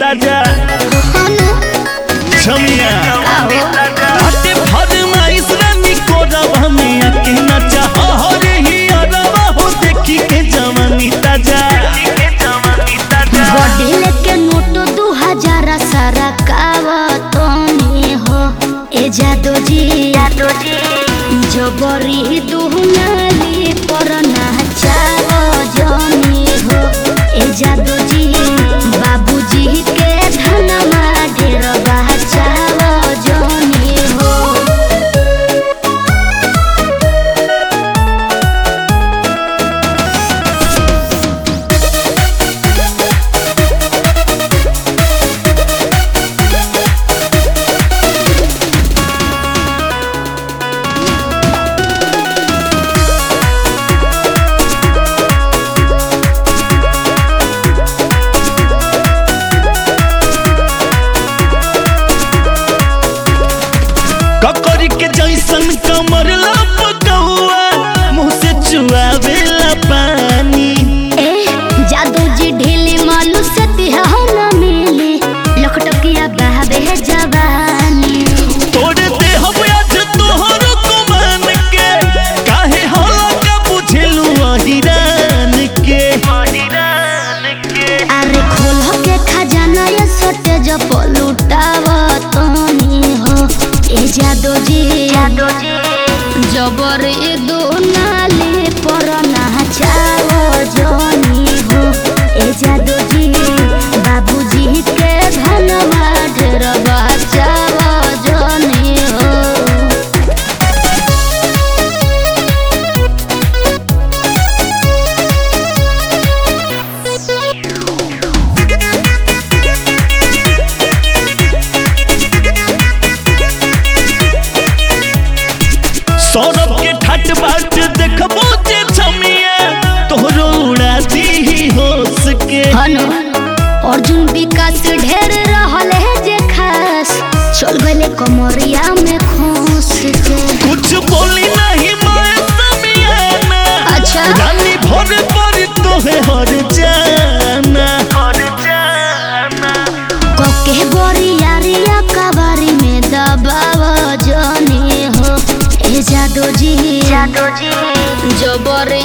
ताजा छमिया आते फरमाइश रानी कोरब हमें आके नचा हरे ही अरवा हो देखी के जवानी ताजा बॉडी लेके नोट 2000 सारा कावतनी हो ए जादू जी जबरी दुहनाली पर नाचाव जनी हो ए जादू जी बाबूजी के धनमा ढेर बचाव जनी हो। ककरी के जैसन कमर लपकौआ मुँह से चुआवेला पानी जादू जी ढीली मालू से तिहाना मिली लखटकिया बहावे जवानी तोड़े दे हम आज तोहर को मान के काहे होला का बुझेलू हिरान के अरे खोल के खजाना ये सोटे जो पलुटावा तनी हो ए जादू जी जबर ए दो नाले पर नाचाओ जनी हो ए जादू जी बाबूजी के धनवा ढेर बचाओ जनी हो। सौरभ के ठाट बाट देखबो जे छमिया तोहरो उड़ा दी होश के अर्जुन विकास ढेर रहल है जे खास चल गले कमरिया में खोस के कुछ बोली नहीं मैं समियाना अच्छा रानी भोर पर तोहे हर जाना कोके बोरी यारिया कबारी में दबाव जनी हो ए जादू जी जबर